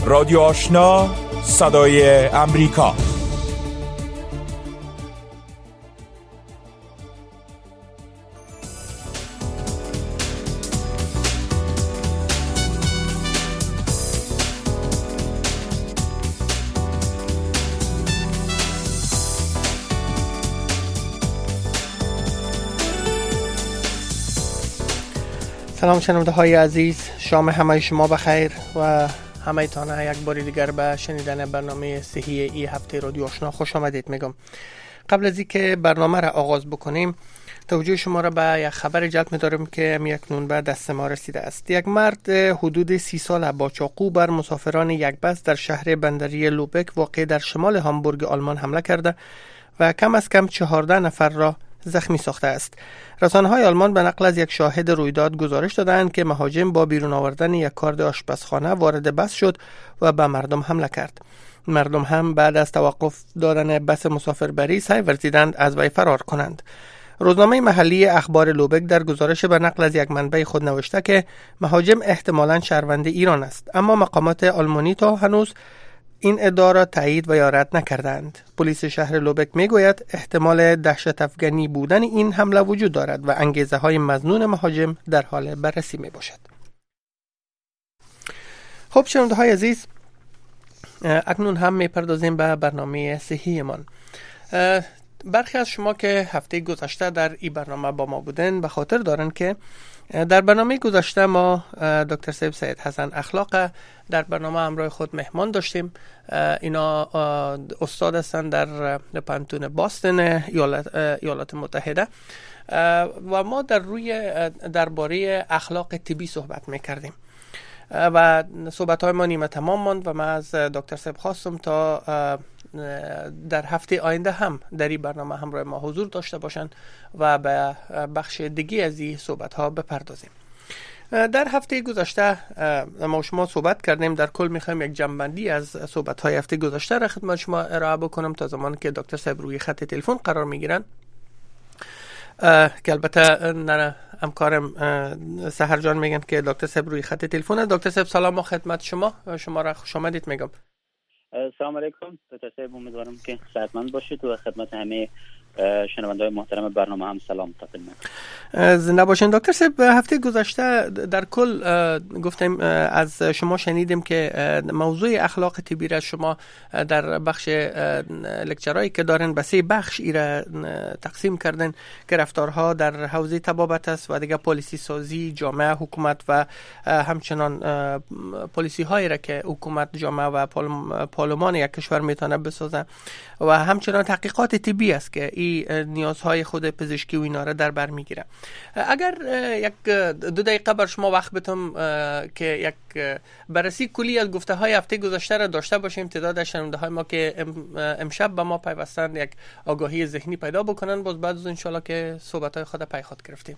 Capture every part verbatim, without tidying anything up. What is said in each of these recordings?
رادیو آشنا، صدای امریکا. سلام شنونده های عزیز، شام همه شما بخیر و همه تانه یک باری دیگر به شنیدن برنامه صحی ای هفته رادیو آشنا خوش آمدید میگم. قبل از اینکه برنامه را آغاز بکنیم توجه شما را به یک خبر جلب می‌دارم که اکنون به دست ما رسیده است. یک مرد حدود سی ساله با چاقو بر مسافران یک بس در شهر بندری لوبک واقع در شمال هامبورگ آلمان حمله کرده و کم از کم چهارده نفر را زخمی ساخته است. رسانه‌های آلمان به نقل از یک شاهد رویداد گزارش دادند که مهاجم با بیرون آوردن یک کارد آشپزخانه وارد بس شد و به مردم حمله کرد. مردم هم بعد از توقف دادن بس مسافربری سعی ورزیدند از وی فرار کنند. روزنامه محلی اخبار لوبک در گزارش به نقل از یک منبع خود نوشته که مهاجم احتمالاً شهروند ایران است، اما مقامات آلمانی تا هنوز این ادعا را تایید و یا رد نکردند. پلیس شهر لوبک میگوید احتمال دهشت افکنی بودن این حمله وجود دارد و انگیزه های مظنون مهاجم در حال بررسی می باشد. خب شنونده های عزیز، اکنون هم می پردازیم به برنامه صحی من. برخی از شما که هفته گذشته در این برنامه با ما بودن به خاطر دارن که در برنامه گذشته ما دکتر سیب سید حسن اخلاق در برنامه همراه خود مهمان داشتیم. اینا استاد هستند در پانتون باستن ایالات, ایالات متحده و ما در روی درباره اخلاق طبی صحبت میکردیم و صحبت های ما نیمه تمام ماند و من از دکتر سیب خواستم تا در هفته آینده هم در این برنامه همراه ما حضور داشته باشند و به بخش دیگه از این صحبت ها بپردازیم. در هفته گذشته ما شما صحبت کردیم، در کل میخوایم یک جمع‌بندی از صحبت های هفته گذشته را خدمت شما ارائه بکنم تا زمانی که دکتر صاحب روی خط تلفن قرار میگیرن که البته نه همکارم سحر جان میگن که دکتر صاحب روی خط تلفن. دکتر صاحب سلام و خدمت شما، شما را خوش آمدید میگم. سلام علیکم دکتر صاحب، امیدوارم که صحتمند باشید و خدمت همه شنونده‌های محترم برنامه هم سلام تقدیم می‌کنم. زنده باشین دکتر صاحب. هفته گذشته در کل گفتیم از شما شنیدیم که موضوع اخلاق طبی را شما در بخش لکچرایی که دارن به سه بخش ایرا تقسیم کردن که رفتارها در حوزه طبابت است و دیگه پالیسی سازی جامعه حکومت و همچنان پالیسی هایی را که حکومت جامعه و پارلمان یک کشور میتونه بسازه و همچنان تحقیقات طبی است که نیازهای خود پزشکی و اینا را در بر میگیره. اگر یک دو دقیقه بر شما وقت بدم که یک بررسی کلی از گفته های هفته گذشته را داشته باشیم، تعداد شنونده های ما که امشب به ما پیوستند یک آگاهی ذهنی پیدا بکنن، باز بعد از انشالله که صحبت های خود پی خود گرفتیم.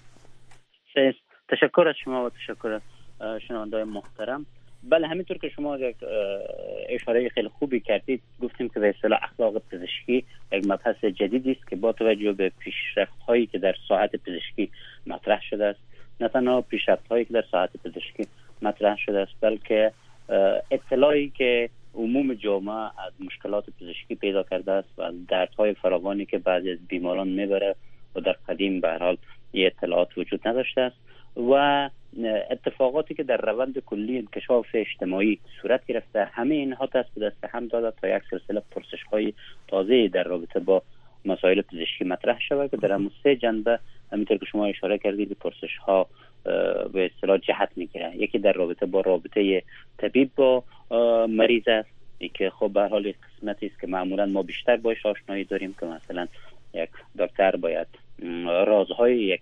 تشکر از شما و تشکر از شنونده های محترم. بله، همینطور که شما یک اشاره خیلی خوبی کردید، گفتیم که به اصطلاح اخلاق پزشکی یک مبحث جدیدی است که با توجه به پیشرفت‌هایی که در ساحت پزشکی مطرح شده است، نه تنها پیشرفت‌هایی که در ساحت پزشکی مطرح شده است بلکه اطلاعی که عموم جامعه از مشکلات پزشکی پیدا کرده است و از دردهای فراوانی که بعضی از بیماران میبره و در قدیم به هر حال این اطلاعات وجود نداشته است و اتفاقاتی که در روند کلی انکشاف اجتماعی صورت گرفته، همه اینها دست به دست هم داده تا یک سلسله پرسش‌های تازه در رابطه با مسائل پزشکی مطرح شود که در همون سه جنبه همینطور که شما اشاره کردید پرسش‌ها به اصطلاح جهت میگیره. یکی در رابطه با رابطه طبیب با مریض است، که خب به هر حال قسمتی است که معمولا ما بیشتر باهاش آشنایی داریم که مثلا یک دکتر باید رازهای یک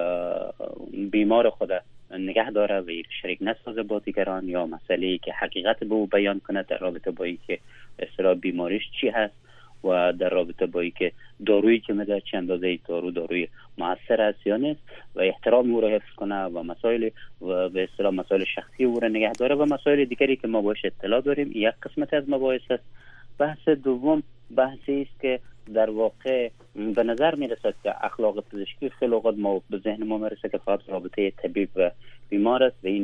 بیمار خود نگه داره و شریک نسازه با دیگران، یا مسئله‌ای که حقیقت به او بیان کنه در رابطه با اینکه اصطلاح بیماریش چی هست و در رابطه با اینکه دارویی که میده چه اندازه دارو داروی موثر است یا نیست و احترام او را حفظ کنه و مسائل و به اصطلاح مسائل شخصی او را نگه داره و مسائل دیگری که ما باهاش اطلاع داریم. یک قسمت از مباحث است. بحث دوم بحثی است که در واقع به نظر میرسد که اخلاق پزشکی خیلی اوقات ما به ذهن ما میرسه که فقط رابطه طبیب و بیمار است و این نیست،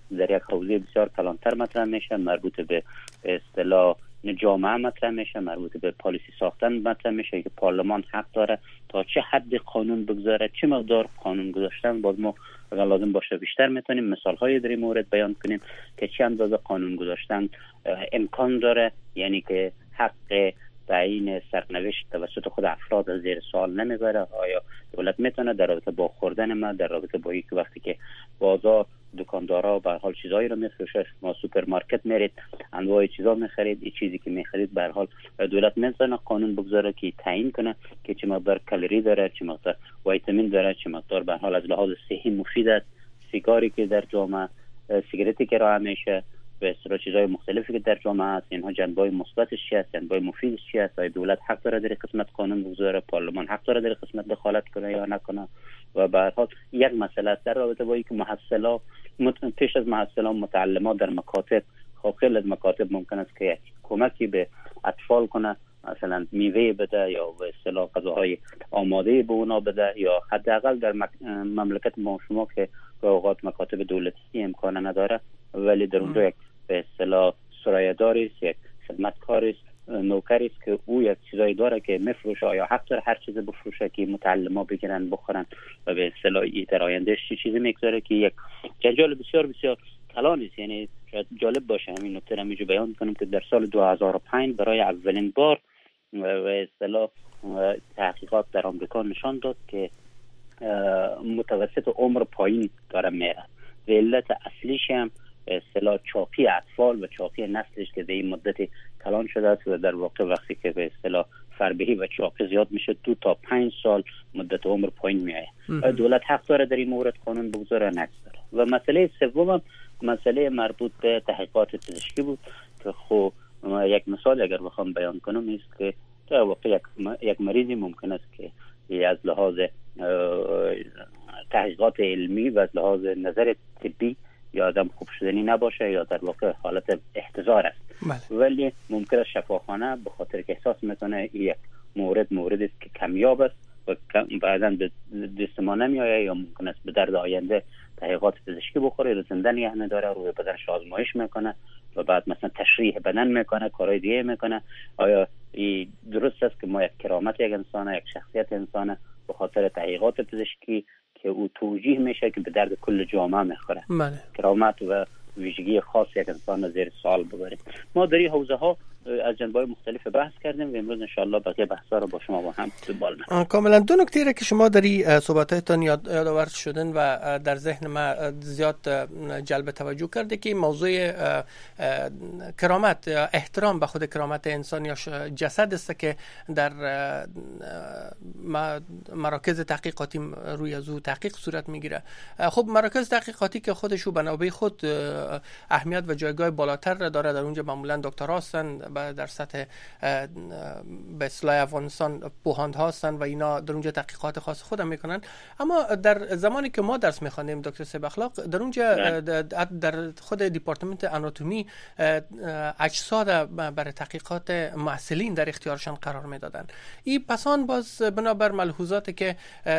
در یک حوزه بسیار کلانتر مطرح میشه، مربوط به اصطلاح جامعه مطرح میشه، مربوط به پالیسی ساختن مطرح میشه که پارلمان حق داره تا چه حد قانون بگذاره، چه مقدار قانون گذاشتن. باز ما اگر لازم باشه بیشتر میتونیم مثال های در این مورد بیان کنیم که چه اندازه قانون گذاشتن امکان داره، یعنی که حق تعیین سرنوشت توسط خود افراد از زیر سوال نمیبره. آیا دولت میتونه در رابطه با خوردن ما، در رابطه با اینکه وقتی که بازار دکاندارا به حال چیزایی رو میفروشه، ما سوپرمارکت میرید انواع چیزا میخرید، این چیزی که میخرید به حال دولت میتونه قانون بگذاره که تعیین کنه که چه مقدار کالری داره، چه مقدار ویتامین داره، چه مقدار به حال از لحاظ صحی مفید است. سیگاری که در جامعه، سیگارتی که راه میشه، به اصطلاح چیزهای مختلفی که در جامعه هست، اینها جنبه‌های مثبتش چی است، جنبه‌های مفیدش چی است؟ آیا دولت حق داره در قسمت قانون بگذاره، پارلمان حق داره در قسمت دخالت کنه یا نکنه؟ و به هر حال یک مسئله است در رابطه با اینکه محصلا پیش از محصلا متعلمان در مکاتب، خب خیلی از مکاتب ممکن است که کمکی به اطفال کنه، مثلا میوه بده یا به اصطلاح غذاهای آماده به اونا بده، یا حداقل در مملکت ما شما که به اوقات مکاتب دولتی امکان نداره ولی در اونجا یک به اصطلاح سرایه‌داری است، یک خدمتکار است، نوکری است که او یک چیزایی داره که میفروشه، یا حق داره هر چیز بفروشه که متعلما بگیرن بخورن و به اصطلاح در آیندهش چی چیزی میگذاره که یک جنجال بسیار بسیار کلان است. یعنی شاید جالب باشه همین نکته رو میجو بیان کنم که در سال دو هزار و پنج برای اولین بار و اصطلاح تحقیقات در آمریکا نشان داد که متوسط عمر پایین داره میره. علت اصلیش هم اصطلاح چاقی اطفال و چاقی نسلش که در این مدت کلان شده است و در واقع وقتی که به اصطلاح فربهی و چاقی زیاد میشه دو تا پنج سال مدت عمر پایین میایه. دولت حق داره در این مورد قانون بگذاره نگذاره. و مسئله سوم مسئله مربوط به تحقیقات پزشکی بود که خب یک مثال اگر بخوام بیان کنم است که در واقع یک, یک مریضی ممکن است که از لحاظ تحقیقات علمی و از لحاظ نظر طبی یا آدم خوب شدنی نباشه یا در واقع حالت احتضار است، بله. ولی ممکن است شفاخانه به خاطر که احساس میکنه یک مورد موردی است که کمیاب است و بعداً به دست ما نمیآید یا ممکن است به درد آینده تحقیقات پزشکی بخوره، رو زنده نگه نداره، روی بدنش آزمایش میکنه و بعد مثلا تشریح بدن میکنه، کارهای دیگه میکنه. آیا این درست است که ما یک کرامت یک انسان، یک شخصیت انسان به خاطر تحقیقات پزشکی که او توجیه میشه که به درد کل جامعه میخوره، بله. کرامت و ویژگی خاص یک انسان زیر سوال ببریم. ما در این حوزه ها از جنبه‌های مختلف بحث کردیم و امروز انشاءالله بقیه بحث‌ها رو با شما با هم دنبال می‌کنیم. کاملا دو نکته را که شما در این صحبت‌هایتان یاد یادآور شدن و در ذهن ما زیاد جلب توجه کرده که موضوع کرامت، احترام به خود کرامت انسان یا جسد است که در مراکز تحقیقاتی روی از او تحقیق صورت میگیره. خب مراکز تحقیقاتی که خودشو به نوبه خود اهمیت و جایگاه بالاتر داره، در اونجا معمولا دکترها هستن، در سطح به اصطلاح افغانستان پوهاند هستن و اینا در اونجا تحقیقات خاص خودم میکنن. اما در زمانی که ما درس میخوانیم دکتر صاحب اخلاق، در اونجا در خود دیپارتمنت آناتومی اجساد برای تحقیقات محصلین در اختیارشان قرار میدادن. این پسان باز بنابر ملحوظاتی که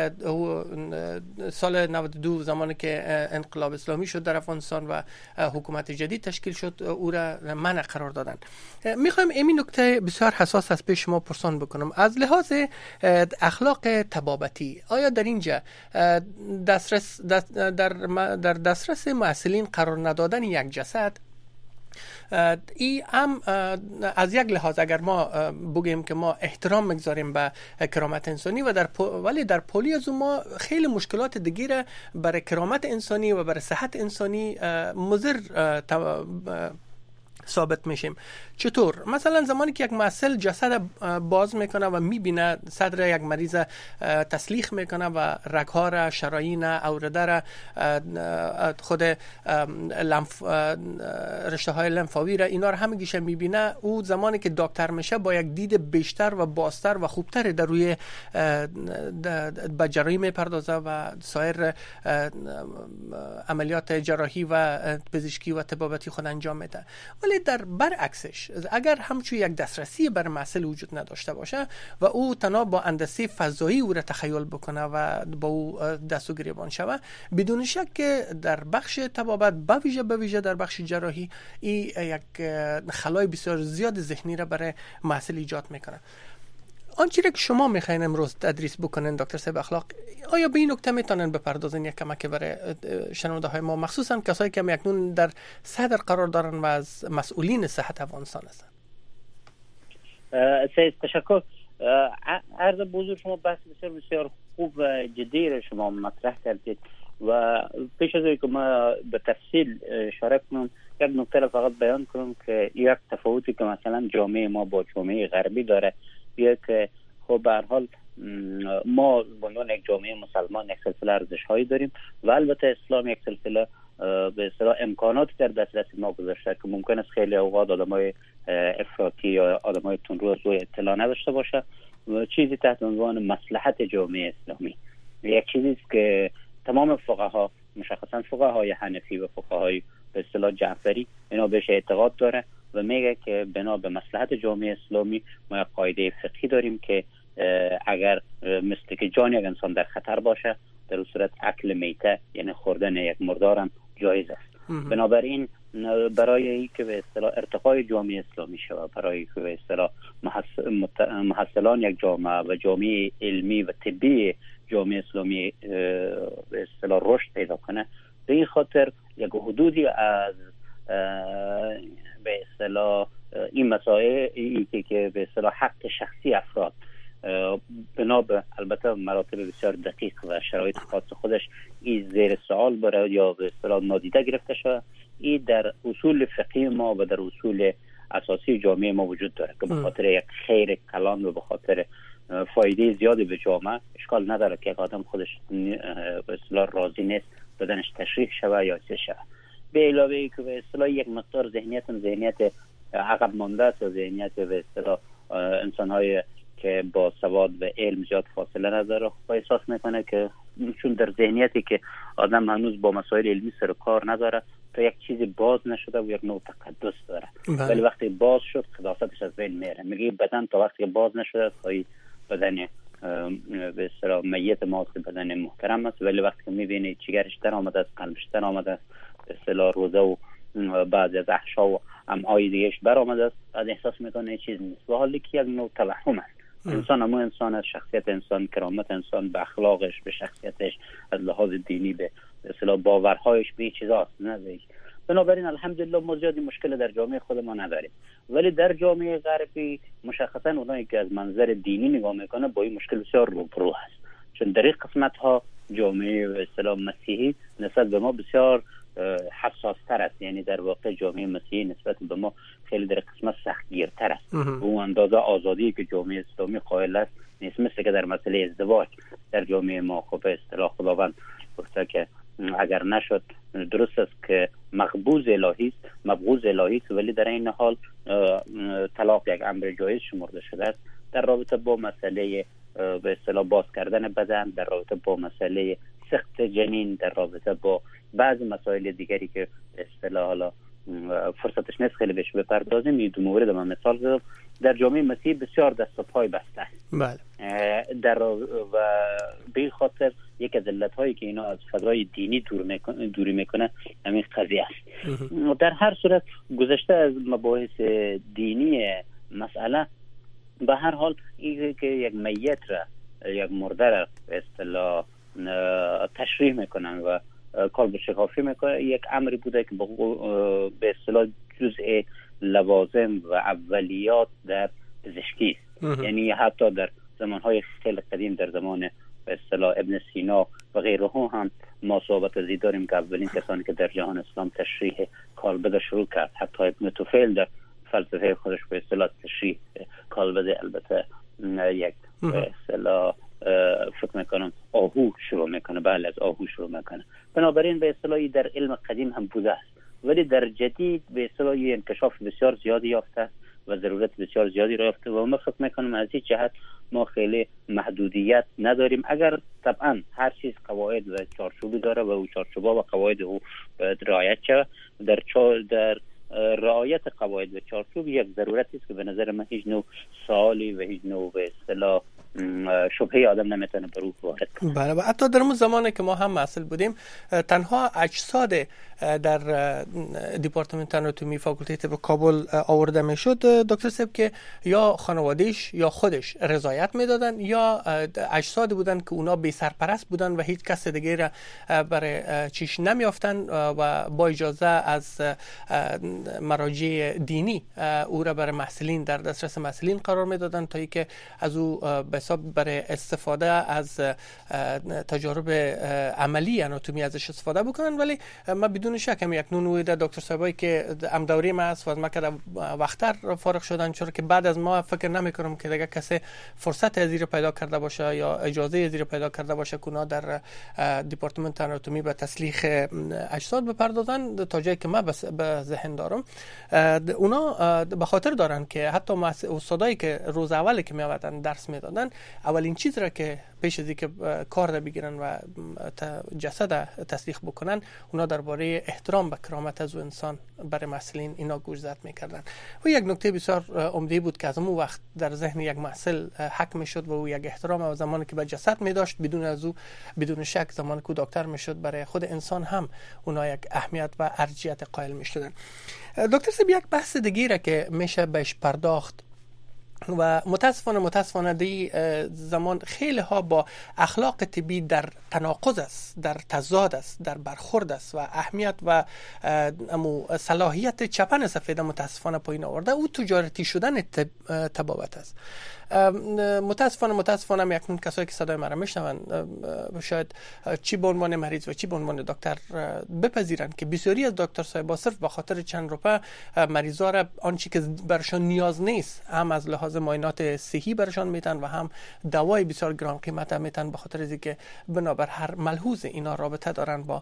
سال نود و دو زمانی که انقلاب اسلامی شد در افغانستان و حکومت جدید تشکیل شد او را منع قرار دادن. میخوایم این نکته بسیار حساس از پیش شما پرسان بکنم. از لحاظ اخلاق طبابتی آیا در اینجا دسترس در در دسترس محصلین قرار ندادن یک جسد ای هم از یک لحاظ اگر ما بگیم که ما احترام میگذاریم به کرامت انسانی و در ولی در پولی از ما خیلی مشکلات دیگه برای کرامت انسانی و برای صحت انسانی مضر ثابت میشیم. چطور؟ مثلا زمانی که یک محصل جسد باز میکنه و میبینه صدر یک مریض تسلیخ میکنه و رگها را، شرايين، اوردر را، خود لنف رشته های لنفاوی را، اینا را همگیش میبینه، او زمانی که دکتر میشه با یک دید بیشتر و بازتر و خوبتر در روی به جراحی میپردازه و سایر عملیات جراحی و پزشکی و طبابتی خود انجام میده. ولی ولی در برعکسش اگر همچون یک دسترسی بر محصول وجود نداشته باشه و او تنها با اندازه فضایی او را تخیل بکنه و با او دست و گریبان شوه، بدون شک که در بخش طبابت به ویژه به ویژه در بخش جراحی این یک خلای بسیار زیاد ذهنی را برای محصول ایجاد میکنه. آنچه که شما میخواین امروز تدریس بکنین دکتر صاحب اخلاق، آیا به این نکته میتونن بپردازین یک کمک برای شنونده های ما، مخصوصا کسایی که اکنون در صدر قرار دارن و از مسئولین صحت افغانستان هستن؟ سید تشکر. عرض بزرگ شما بحث بسیار بسیار خوب و جدی را شما مطرح کردید و پیش از اینکه ما به تفصیل اشاره کنم یک نکته را فقط بیان کنم که یک تفاوتی که مثلا جامعه ما با جامعه غربی داره، یک خب به هر حال ما به عنوان یک جامعه مسلمان یک سلسله ارزش‌هایی داریم و البته اسلام یک سلسله به اصطلاح امکاناتی در دسترس ما گذاشته که ممکن است خیلی اوقات آدمای افراطی یا آدمای تندرو از روی اطلاع نداشته باشه و چیزی تحت عنوان مصلحت جامعه اسلامی، یک چیزی است که تمام فقها، مشخصا فقهای حنفی و فقهای به اصطلاح جعفری، اینا بهش اعتقاد داره و میگه که بنا به مصلحت جامعه اسلامی ما یک قاعده فقهی داریم که اگر مثل که جان یک انسان در خطر باشه در صورت اکل میته یعنی خوردن یک مردار هم جایز است. بنابراین برای اینکه به اصطلاح ارتقای جامعه اسلامی شود، برای که به اصطلاح محصلان یک جامعه و جامعه علمی و طبی جامعه اسلامی به اصطلاح رشد پیدا کنه، به این خاطر یک حدودی از به اصطلاح این مسائل ای که به اصطلاح حق شخصی افراد بنا به البته مراتب بسیار دقیق و شرایط خاص خودش این زیر سوال بره یا به اصطلاح نادیده گرفته شده، این در اصول فقهی ما و در اصول اساسی جامعه ما وجود داره که به خاطر یک خیر کلان و به خاطر فایده زیادی به جامعه اشکال نداره که یک آدم خودش به اصطلاح راضی نیست بدنش تشریح شوه یا چه شوه. به علاوه ای که به اصطلاح یک مقدار ذهنیت ذهنیت عقب مانده است و ذهنیت به اصطلاح انسان‌های که با سواد و علم زیاد فاصله نداره، خب احساس میکنه که چون در ذهنیتی که آدم هنوز با مسائل علمی سر کار نداره تا یک چیزی باز نشده و یک نوع تقدس داره، ولی وقتی باز شد قداستش از بین میره. میگه بدن تا وقتی باز نشده خواهی بدن به اصطلاح میت ماست، بدن محترم است، ولی وقتی که میبینی جگرش در آمده است، قلبش در آمده است، به اصطلاح روزه و بعضی از احشا و امعای دیگهش بر آمده است، بعد احساس میکنه چیز نیست، و حالی که یک نوع توهم است. انسان همون انسان از شخصیت انسان، کرامت انسان، به اخلاقش، به شخصیتش، از لحاظ دینی به اصطلاح باورهایش به چیزاست، نه به. بنابراین الحمدلله ما زیادی مشکل در جامعه خود ما نداریم، ولی در جامعه غربی مشخصا اونایی که از منظر دینی نگاه میکنه با این مشکل بسیار روبرو هست، چون در این قسمت ها جامعه به اصطلاح مسیحی نسبت به ما بسیار حساس تر است، یعنی در واقع جامعه مسیحی نسبت به ما خیلی در قسمت سختگیرتر است و اون اندازه آزادی که جامعه اسلامی قائل است نیست، مثل که در مسئله ازدواج در جامعه ما خب به اصطلاح خداوند گفته که اگر نشد درست است که مقبوض الهی است، مبغوض الهی است، ولی در این حال طلاق یک امر جایز شمرده شده است. در رابطه با مسئله به اصطلاح باز کردن بدن، در رابطه با مسئله سقط جنین، در رابطه با بعضی مسائل دیگری که به اصطلاح حالا فرصتش نیست خیلی بهش بپردازیم، این دو مورد من مثال زدم، در جامعه مسیحی بسیار دست و پای بسته است. بله. در و به این خاطر یک از علت‌هایی که اینا از فضای دینی دور میکنه دوری میکنه همین قضیه است. در هر صورت گذشته از مباحث دینی مسئله، به هر حال این که یک میت را یک مرده را به اصطلاح تشریح میکنن و کالب شکافی میکنه، یک امری بوده که به اصطلاح جزء لوازم و اولیات در پزشکی است. یعنی حتی در زمانهای خیلی قدیم، در زمان به اصطلاح ابن سینا و غیره هم ما صحبت ازی داریم که اولین کسانی که در جهان اسلام تشریح کالبد شروع کرد، حتی ابن طفیل در فلسفه خودش به اصطلاح تشریح کالبد البته یک به اصطلاح فکر میکنم آهو شروع میکنه، بله از آهو شروع میکنه. بنابراین به اصطلاحی در علم قدیم هم بوده است، ولی در جدید به اصطلاحی انکشاف بسیار زیادی یافته و ضرورت بسیار زیادی را یافته و ما فکر میکنم از این جهت ما خیلی محدودیت نداریم، اگر طبعا هر چیز قواعد و چارچوبی داره و او چارچوبا و قواعد او باید رعایت شود. در چار در رعایت قواعد و چارچوب یک ضرورتی است که به نظر من هیچ نوع سوالی و هیچ نوع به اصطلاح شبهه آدم نمیتونه بر او وارد کنه. بله و حتی در اون زمانی که ما هم مسئول بودیم تنها اجساد در دیپارتمنت آناتومی فاکولته طب کابل آورده میشد دکتر صاحب که یا خانوادهش یا خودش رضایت میدادن یا اجساد بودن که اونا بی سرپرست بودن و هیچ کس دیگه را برای چیش نمیافتن و با اجازه از مراجع دینی او را برای محصلین در دسترس محصلین قرار میدادن تا اینکه از او به حساب برای استفاده از تجارب عملی آناتومی ازش استفاده بکنن. ولی ما بدون شک هم یک نون ویده دکتر صاحبایی که ام دوری ما است و از مکتب وقتر فارغ شدن، چون که بعد از ما فکر نمی کنم که دیگه کسی فرصت از زیر پیدا کرده باشه یا اجازه از زیر پیدا کرده باشه که اونا در دیپارتمنت آناتومی به تسلیخ اجساد بپردازن. تا جایی که ما به ذهن دارم اونا به خاطر دارن که حتی استادایی که روز اولی که می آمدن درس میدادن اولین چیز را که پیش از اینکه کار را بگیرن و جسد تسلیخ بکنن اونا درباره احترام به کرامت از انسان برای محصلین اینا گوشزد میکردن. و یک نکته بسیار عمده بود که از اون وقت در ذهن یک محصل حک میشد و او یک احترام و زمانی که به جسد میداشت بدون از او بدون شک زمانی که دکتر میشد برای خود انسان هم اونا یک اهمیت و ارجحیت قائل میشدن. دکتر صاحب یک بحث دیگه را که میشه بهش پرداخت و متاسفانه متاسفانه دی زمان خیلی ها با اخلاق طبی در تناقض است، در تضاد است، در برخورد است و اهمیت و امو صلاحیت چپن سفید متاسفانه پایین آورده. او تجارتی شدن طبابت است. متاسفانه متاسفانه یکنون کسایی که صدای من را میشنون شاید چی به عنوان مریض و چی به عنوان دکتر بپذیرن که بسیاری از دکتر صاحبا صرف به خاطر چند روپه مریضا را آنچه که برشان نیاز نیست هم از لحاظ معاینات صحی برشان میتن و هم دوای بسیار گران قیمت هم میتن به خاطر اینکه بنابر هر ملحوظ اینا رابطه دارن با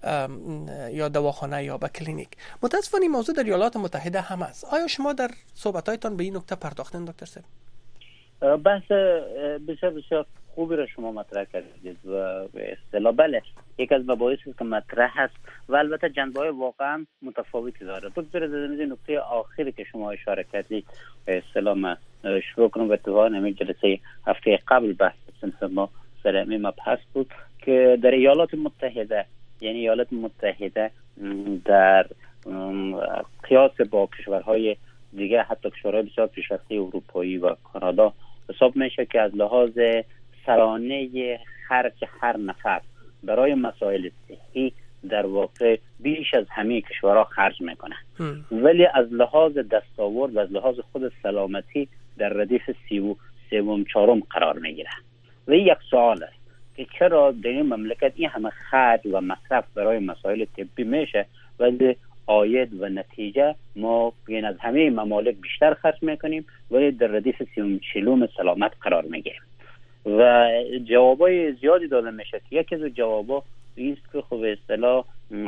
یا دواخانه یا با کلینیک. متاسفانه این موضوع در ایالات متحده هم است. آیا شما در صحبت‌هایتان به این نکته پرداختین دکتر صاحب؟ بحث بسیار بسیار خوبی را شما مطرح کردید و به اصطلاح بله یک از مباحثی که مطرح هست و البته جنبه‌های واقعا متفاوتی داره. بگذار از این نکته آخری که شما اشاره کردید به اصطلاح من شروع کنم و تو همین جلسه هفته قبل بحث صنف ما سر همین مبحث بود که در ایالات متحده یعنی ایالات متحده در قیاس با کشورهای دیگه حتی کشورهای بسیار پیشرفته اروپایی و کانادا حساب میشه که از لحاظ سرانه خرج هر نفر برای مسائل صحی در واقع بیش از همه کشورها خرج میکنه، ولی از لحاظ دستاورد و از لحاظ خود سلامتی در ردیف سیو سوم چهارم قرار میگیره. و این یک سوال است که چرا در این مملکت این همه خرج و مصرف برای مسائل طبی میشه ولی آید و نتیجه ما بین از همه ممالک بیشتر خرج میکنیم ولی در ردیف سیوم چلوم سلامت قرار میگیریم. و جوابای زیادی داده میشه که یکی از جوابا این است که خب به اصطلاح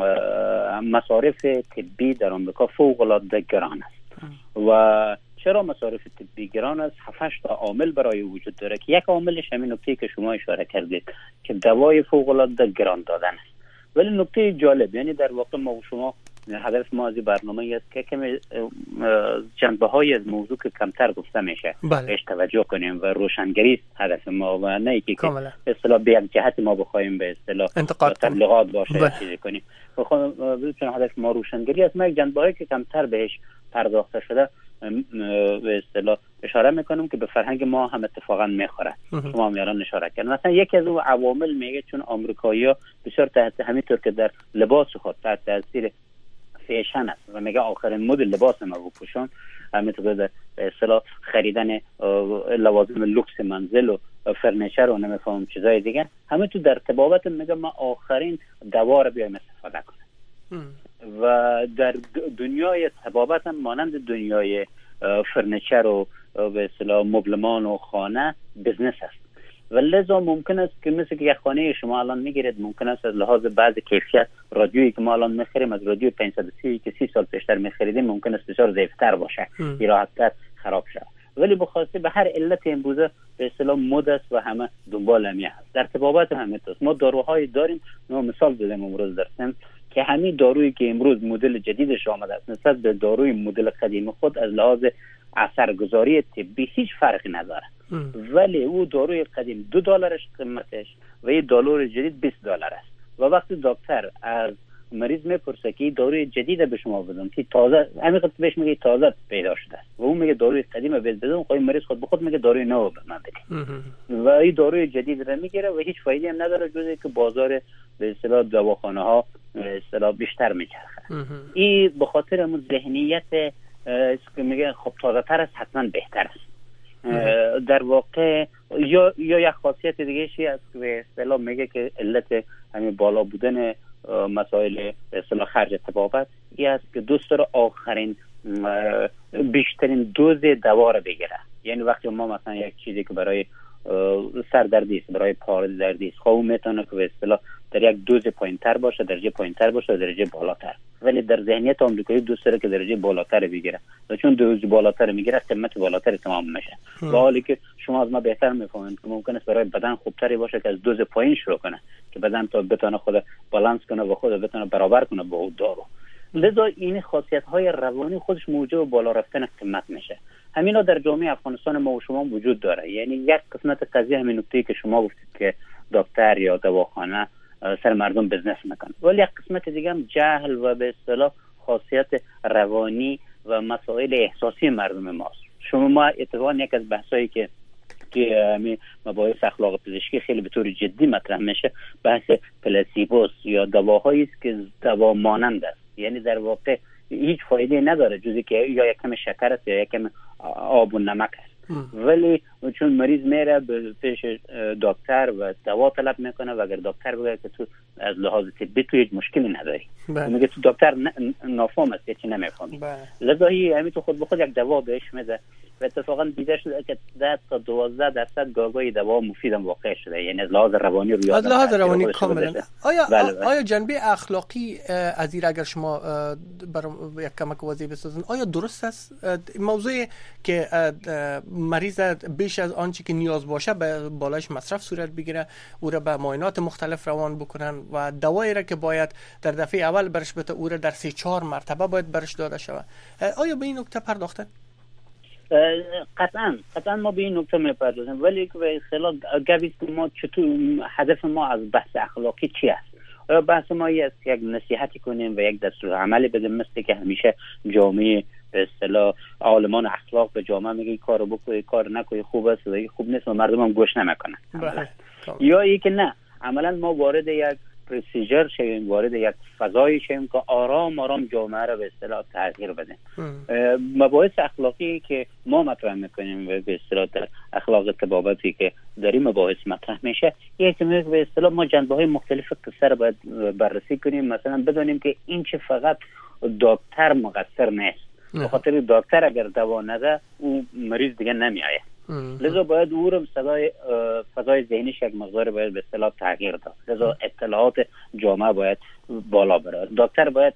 مصارف طبی در آمریکا فوق العاده گران است. و چرا مصارف طبی گران است؟ هفت تا عامل برای وجود داره که یک عاملش همین نکته که شما اشاره کردید که دوای فوق العاده گران دادن است. ولی نکته جالب یعنی در واقع ما و شما هدف ما از این برنامه است که کمی جنبه های از موضوع که کمتر گفته میشه بهش توجه کنیم و روشنگری هدف ما و نه اینکه به اصطلاح به یک جهت ما بخوایم به اصطلاح تبلیغات باشه چیزی کنیم. بخوام ببینم هدف ما روشنگری است. ما یک جنبه هایی که کمتر بهش پرداخته شده به اصطلاح اشاره میکنم که به فرهنگ ما هم اتفاقا میخوره. شما هم یاران اشاره کردن مثلا یکی از اون عوامل میگه چون آمریکایی‌ها بسیار تحت همینطور که در لباس خود تحت تاثیر فیشن است و میگه آخرین مدل لباس ما بپوشون، همینطور در اصطلاح خریدن لوازم لوکس منزل و فرنیچر و نمیفهم چیزای دیگه همه تو در طبابت میگه ما آخرین دوا رو بیایم استفاده کنیم. و در دنیای طبابت هم مانند دنیای فرنیچر و به اصطلاح مبلمان و خانه بزنس است و لذا ممکن است که مثل که یک خانه شما الان میگیرید ممکن است از لحاظ بعض کیفیت رادیویی که ما الان میخریم از رادیو پانصد و سی که سی سال پیشتر میخریدیم ممکن است بسیار ضعیف‌تر باشه یا راحت‌تر خراب شه، ولی بخواسته به هر علت امروزه به اصطلاح مد است و همه دنبال همیه هست. در طبابت هم است. ما داروهایی داریم، ما مثال زدیم امروز در سن که همین دارویی که امروز مدل جدیدش آمده است نسبت به داروی مدل قدیم خود از لحاظ اثرگذاری طبی هیچ فرقی نداره، ولی او داروی قدیم دو دلارش قیمتش و این دارو جدید بیست دلار است و وقتی دکتر از مریض میپرسه که داروی جدید به شما بدم که تازه همین خود بهش میگه تازه پیدا شده است و اون میگه داروی قدیم بهش بدم، خب مریض خود به خود میگه داروی نو به من بده و این داروی جدید رو میگیره و هیچ فایده هم نداره جز اینکه بازار به اصطلاح دواخانه ها به اصطلاح بیشتر میچرخه. این به خاطر همون ذهنیت که میگه خب تازه تر است حتما بهتر است. در واقع یا یا یک خاصیت دیگه شی است که به اصطلاح میگه که علت همین بالا بودن مسائل به اصطلاح خرج طبابت این است که دوست داره آخرین بیشترین دوز دوا رو بگیره. یعنی وقتی ما مثلا یک چیزی که برای سردردی است، برای پاره دردی است، خب اون میتونه که به اصطلاح در یک دوز پایین‌تر باشه، درجه پایین‌تر باشه، درجه بالاتر، ولی در ذهنیت آمریکایی دوست داره که درجه بالاتر بگیره و چون دوز بالاتر میگیره قیمت بالاتر تمام میشه. و حالی که شما از ما بهتر میفهمید که ممکن است برای بدن خوبتری باشه که از دوز پایین شروع کنه که بدن تا بتونه خود بالانس کنه و خود بتونه برابر کنه با اون دارو. لذا این خاصیت‌های روانی خودش موجب بالا رفتن قیمت میشه. همینا در جامعه افغانستان ما و شما وجود داره. یعنی یک قسمت قضیه همین نکته‌ای که شما گفتید که دکتر یا دواخانه سر مردم بزنس میکنه، ولی یک قسمت دیگه هم جهل و به اصطلاح خاصیت روانی و مسائل احساسی مردم ماست. شما ما اتفاقا یک از بحثایی که که همین مباحث اخلاق پزشکی خیلی به طور جدی مطرح میشه بحث پلاسیبوس یا دواهایی است که دوا مانند است، یعنی در واقع هیچ فایده نداره جزی که یا یک کم شکر است یا یک کم آب و نمک است. ولی چون مریض میره به پیش دکتر و دوا طلب میکنه و اگر دکتر بگه که تو از لحاظ طبی تو هیچ مشکلی نداری، میگه تو دکتر نافهم است چی نمیفهمی، لذا همین تو خود به خود یک دوا بهش میده و اتفاقا دیده شده که ده تا دوازده درصد گاگای دوا مفید هم واقع شده، یعنی از لحاظ روانی رو از لحاظ روانی کاملا. آیا بله بله. آیا جنبه اخلاقی از این اگر شما برام یک کمک واضح بسازین، آیا درست است موضوعی که مریض بیش از آنچه که نیاز باشه به بالایش مصرف صورت بگیره، او را به معاینات مختلف روان بکنن و دوایی را که باید در دفعه اول برش بده او را در سه چهار مرتبه باید برش داده شود؟ آیا به این نکته پرداختن؟ قطعا قطعا ما به این نکته میپردازیم، ولی که به اصطلاح گویی که ما چطور هدف ما از بحث اخلاقی چی است؟ آیا بحث ما است یک نصیحتی کنیم و یک دستور عملی بدیم مثل که همیشه جامعه به اصطلاح عالمان اخلاق به جامعه میگه کارو بکنی کار نکنی خوب است و خوب نیست و مردم هم گوش نمیکنن، یا ای که نه عملا ما وارد یک پروسیجر شویم، وارد یک فضایی شویم که آرام آرام جامعه را به اصطلاح تغییر بدیم. مباحث اخلاقی که ما مطرح میکنیم و به اصطلاح در اخلاق طبابتی که در این مباحث مطرح میشه، یک به اصطلاح ما جنبه‌های مختلف قصه را باید بررسی کنیم. مثلا بدونیم که این چه فقط دکتر مقصر نیست، به خاطر دکتر اگر دوا نده اون مریض دیگه نمیآید. لذا باید او رو صدای فضای ذهنیش یک مقدار باید به اصطلاح تغییر داد. لذا اطلاعات جامعه باید بالا بره. دکتر باید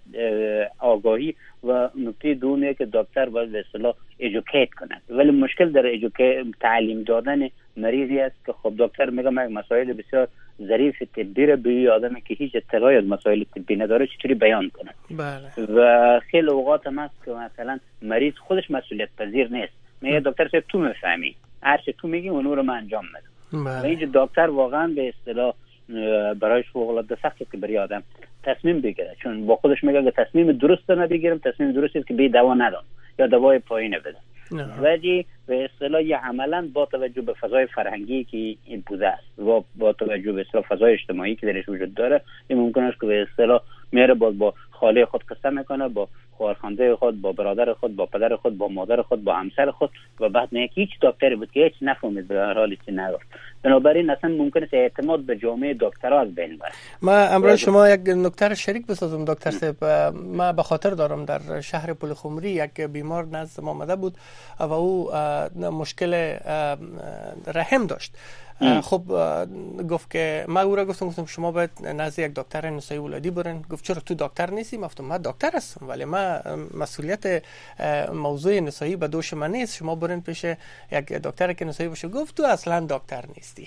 آگاهی و نکته دومیه که دکتر باید به اصطلاح ایژوکیت کنه، ولی مشکل در ایژوکیت تعلیم دادن مریضی است که خب دکتر میگه من مسائل بسیار ظریف طبی رو به آدمی که هیچ اطلاعی از مسائل طبی نداره چطوری بیان کنه. بله. و خیلی اوقات هم هست که مثلا مریض خودش مسئولیت پذیر نیست، میگه دکتر صاحب تو میفهمی، هر چی تو میگی اون رو من انجام میدم. و اینجا دکتر واقعا به اصطلاح برایش فوق العاده سخته که برای آدم تصمیم بگیره، چون با خودش میگه که تصمیم درست رو نبگیرم، تصمیم درستی است که بی دوا ندم یا دوای پایین بدم. ولی به اصطلاح یه عملا با توجه به فضای فرهنگی که این بوده است و با توجه به اصطلاح فضای اجتماعی که درش وجود داره، این ممکن است که به اصطلاح میره باز با خاله خود قصه میکنه، با خواهرخوانده خود، با برادر خود، با پدر خود، با مادر خود، با همسر خود، و بعد میگه هیچ دکتری بود که هیچ نفهمید به هر حال چی نگفت. بنابراین اصلا ممکن است اعتماد به جامعه دکترها از بین بره. ما امروز شما یک نکته شریک بسازم دکتر صاحب. ما به خاطر دارم در شهر پلخمری یک بیمار نزد ما آمده بود و او مشکل رحم داشت خب گفت که من او را گفتم گفتم شما باید نزد یک دکتر نسایی ولادی برین. گفت چرا تو دکتر نیستی؟ گفتم من دکتر هستم ولی من مسئولیت موضوع نسایی به دوش من نیست، شما برین پیش یک دکتر که نسایی باشه. گفت تو اصلا دکتر نیستی.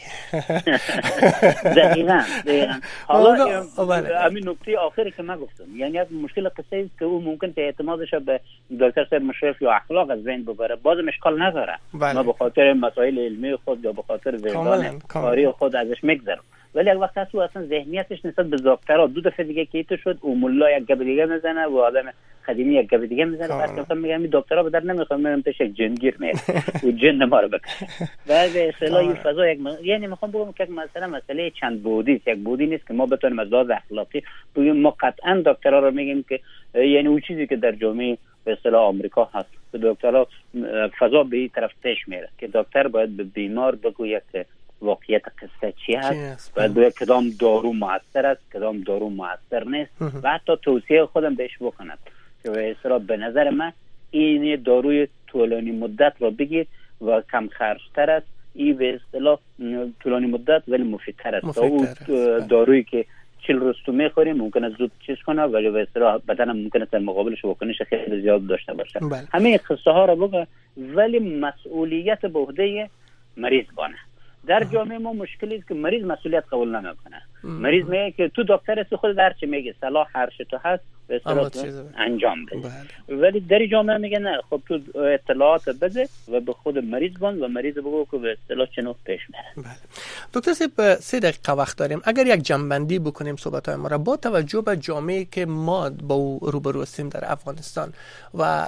دقیقاً دقیقاً. حالا همین نکته آخری که من گفتم، یعنی یک مشکل قصه است که او ممکن که اعتمادش به دکتر صاحب مشرف یا اخلاق از بین ببره، بازم اشکال نداره. ما به خاطر مسائل علمی خود یا به خاطر وجدان کاری خود ازش میگذرم، ولی یک وقت هست او اصلا ذهنیتش نسبت به دکترها دو دفعه دیگه که ایتو شد، او ملا یک گپ دیگه میزنه و آدم خدیمی یک گپ دیگه میزنه. بعد مثلا میگم این دکترها به در نمیخوام، میرم پیش یک جنگیر میاد و جن ما رو بکنه. بعد به اصطلاح فضا یک م... یعنی میخوام بگم که مثلا مسئله چند بودی یک بودی نیست که ما بتونیم از لحاظ اخلاقی بگیم ما قطعا دکترها رو میگیم که یعنی اون چیزی که در جامعه به اصطلاح آمریکا هست، دکترها فضا به این طرف پیش میره که دکتر باید به بیمار بگوید که واقعیت قصه چی هست، باید به کدام دارو مؤثر است، کدام دارو مؤثر نیست و حتی توصیه خودم بهش بکنم که به اصطلاح به نظر من این داروی طولانی مدت رو بگیر و کم خرجتر است، این به اصطلاح طولانی مدت ولی مفیدتر است. او دارویی که چهل روز تو میخوریم ممکنه زود چیز کنه ولی به اصطلاح بدنم ممکنه در مقابلش واکنش خیلی زیاد داشته باشه. همه قصه ها رو بگه ولی مسئولیت به عهده مریض بانه. در جامعه ما مشکلی است که مریض مسئولیت قبول نمیکنه. مریض میگه که تو دکتر هستی، خود در چه میگه صلاح هر چه تو هست به اصطلاح انجام بده. ولی در جامعه میگه نه، خب تو اطلاعات بده و به خود مریض بان و مریض بگو که به اصطلاح چنو پیش میره. بله. دکتر صاحب سه دقیقه وقت داریم، اگر یک جنبندی بکنیم صحبت های ما را با توجه به جامعه که ما با او روبرو هستیم در افغانستان و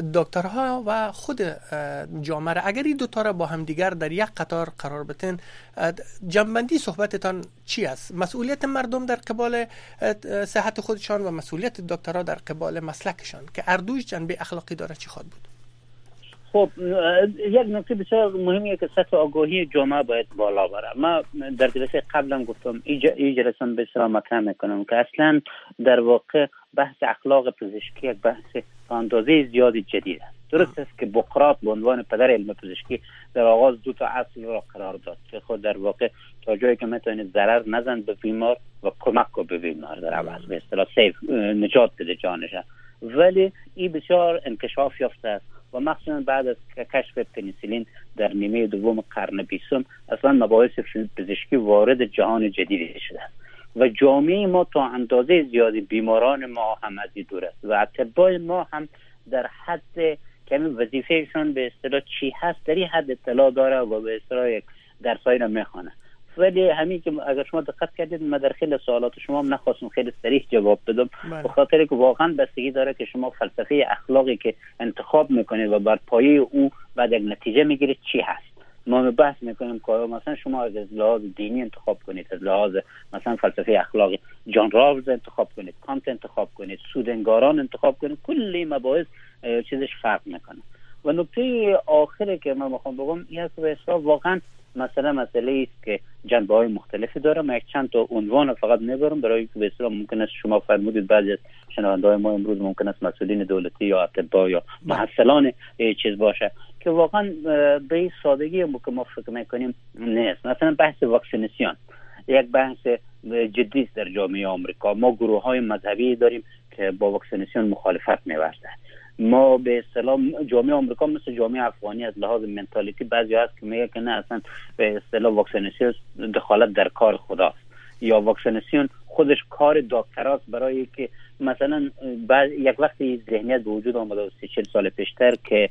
دکترها و خود جامعه را، اگر این دو تا را با هم دیگر در یک قطار قرار بدین، جنبندی صحبتتان چی است؟ مسئولیت مردم در قبال صحت خودشان و مسئولیت دکترها در قبال مسلکشان که اردوش جنبه اخلاقی داره چی خواهد بود؟ خب یک نکته بسیار مهمیه که سطح آگاهی جامعه باید بالا بره. ما در جلسه قبلم گفتم، این جلسه به اصطلاح مطرح میکنم که اصلا در واقع بحث اخلاق پزشکی یک بحث اندازه زیادی جدید است. درست است که بقراط به عنوان پدر علم پزشکی در آغاز دو تا اصل را قرار داد که خود در واقع تا جایی که میتونه ضرر نزن به بیمار و کمک کو به بیمار در عوض به اصطلاح سیف نجات بده جانش، ولی این بسیار انکشاف یافته است و مخصوصا بعد از کشف پنیسیلین در نیمه دوم قرن بیستم اصلا مباحث پزشکی وارد جهان جدیدی شده است و جامعه ما تا اندازه زیادی بیماران ما هم از این دور است و اطباء ما هم در حد که وظیفهشون به اصطلاح چی هست در این حد اطلاع داره و به اصطلاح یک درسایی رو میخوانه. ولی همین که اگر شما دقت کردید من در خیلی سوالات شما هم نخواستم خیلی صریح جواب بدم به خاطر که واقعا بستگی داره که شما فلسفه اخلاقی که انتخاب میکنید و بر پایه او بعد یک نتیجه میگیرید چی هست. ما بحث میکنیم که مثلا شما از لحاظ دینی انتخاب کنید، از لحاظ مثلا فلسفه اخلاقی جان راولز انتخاب کنید، کانت انتخاب کنید، سودنگاران انتخاب کنید، کلی مباحث چیزش فرق میکنه. و نکته آخری که من میخوام بگم این است که واقعا مثلا مسئله است که جنبه های مختلفی داره. من یک چند تا عنوان فقط میبرم برای که به اصطلاح ممکن است شما فرمودید بعضی از شنونده‌های ما امروز ممکن است مسئولین دولتی یا اطباء یا محصلان چیز باشه که واقعا به این سادگی که ما فکر میکنیم نیست. مثلا بحث واکسیناسیون یک بحث جدی است در جامعه آمریکا. ما گروه های مذهبی داریم که با واکسیناسیون مخالفت می‌ورزند. ما به اصطلاح جامعه آمریکا مثل جامعه افغانی از لحاظ منتالیتی بعضی هست که میگه که نه اصلا به اصطلاح واکسیناسیون دخالت در کار خداست یا واکسیناسیون خودش کار دکتراست، برای که مثلا بعد یک وقتی ذهنیت به وجود آمده سی چهل سال پیشتر که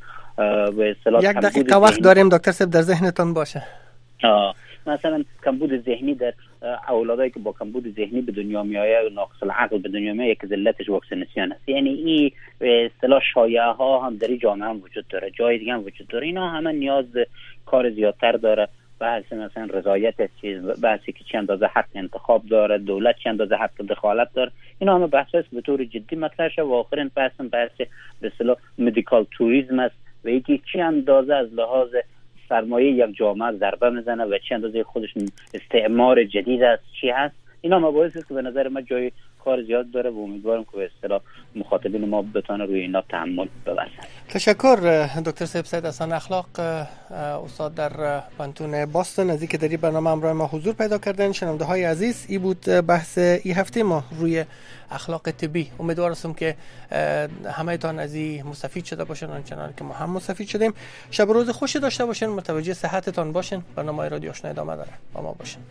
به اصطلاح یک دقیقه وقت داریم دکتر صاحب در ذهنتون باشه. آه. مثلا کمبود ذهنی در اولادایی که با کمبود ذهنی به دنیا میآیه و ناقص العقل به دنیا میآیه که علتش واکسیناسیون است. یعنی این به اصطلاح شایعه ها هم در جامعه هم وجود داره، جای دیگه هم وجود داره. اینا همه نیاز کار زیادتر داره. بحث مثلا رضایت چیز، بحثی که چه اندازه حق انتخاب داره، دولت چه اندازه حق دخالت داره، اینا همه بحث است به طور جدی مطرح شده. و آخرین بحث بحث به اصطلاح مدیکال توریسم است و اینکه چه اندازه از لحاظ سرمایه یک جامعه ضربه میزنه و چه اندازه خودش استعمار جدید است چی هست. اینا مباحثی است که به نظر من جای کار زیاد داره و امیدوارم که به اصطلاح مخاطبین ما بتونه روی اینا تحمل ببرن. تشکر دکتر سیب سید احسان اخلاق، استاد در پانتون باستون، از اینکه در این برنامه همراه ما حضور پیدا کردن. شنونده های عزیز، این بود بحث این هفته ما روی اخلاق طبی. امیدوارم که همه تان از این مستفید شده باشن، آنچنان که ما هم مستفید شدیم. شب و روز خوشی داشته باشین، متوجه صحتتان باشین. برنامه رادیو آشنا ادامه داره، با ما باشین.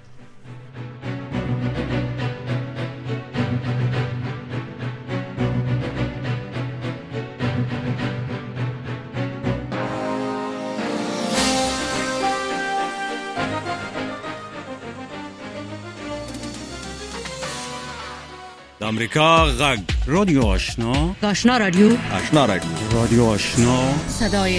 امریکا غږ رادیو آشنا آشنا رادیو آشنا رادیو رادیو آشنا صدای